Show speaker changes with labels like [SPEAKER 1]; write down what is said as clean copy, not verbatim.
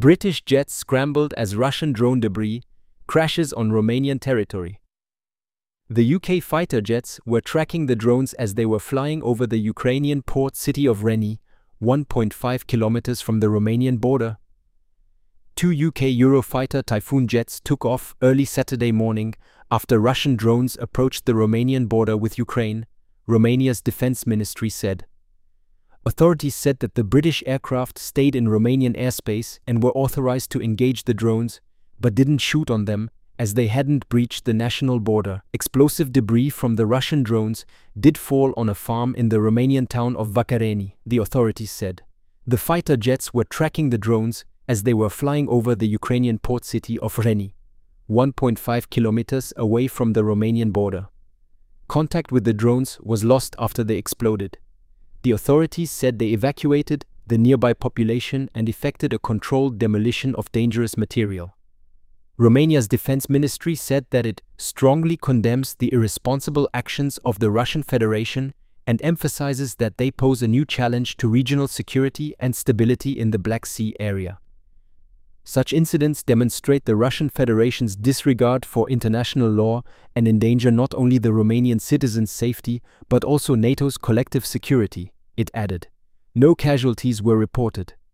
[SPEAKER 1] British jets scrambled as Russian drone debris crashes on Romanian territory. The UK fighter jets were tracking the drones as they were flying over the Ukrainian port city of Reni, 1.5 kilometers from the Romanian border. Two UK Eurofighter Typhoon jets took off early Saturday morning after Russian drones approached the Romanian border with Ukraine, Romania's defense ministry said. Authorities said that the British aircraft stayed in Romanian airspace and were authorized to engage the drones, but didn't shoot on them as they hadn't breached the national border. Explosive debris from the Russian drones did fall on a farm in the Romanian town of Văcăreni, the authorities said. The fighter jets were tracking the drones as they were flying over the Ukrainian port city of Reni, 1.5 kilometers away from the Romanian border. Contact with the drones was lost after they exploded. The authorities said they evacuated the nearby population and effected a controlled demolition of dangerous material. Romania's defense ministry said that it strongly condemns the irresponsible actions of the Russian Federation and emphasizes that they pose a new challenge to regional security and stability in the Black Sea area. Such incidents demonstrate the Russian Federation's disregard for international law and endanger not only the Romanian citizens' safety but also NATO's collective security, it added. No casualties were reported.